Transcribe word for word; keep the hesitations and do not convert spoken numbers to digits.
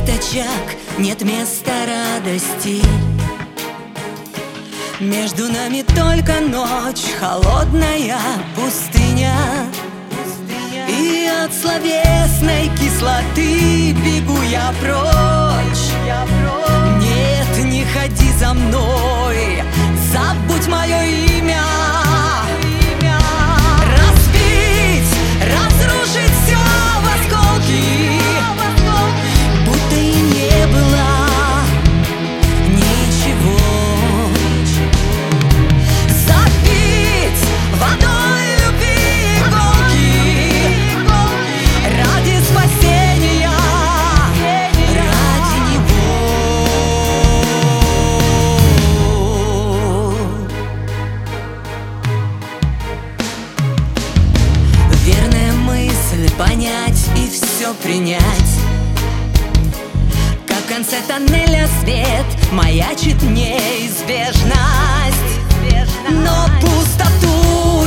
очаг, нет места радости. Между нами только ночь, холодная пустыня. И от словесной кислоты бегу я прочь. Нет, не ходи за мной, забудь мое имя. Разбить, разрушить все в осколки, будто и не было ничего. Забить водой любви иголки ради спасения, ради него. Верная мысль понять и все принять. Как в конце тоннеля свет маячит неизбежность, но пустоту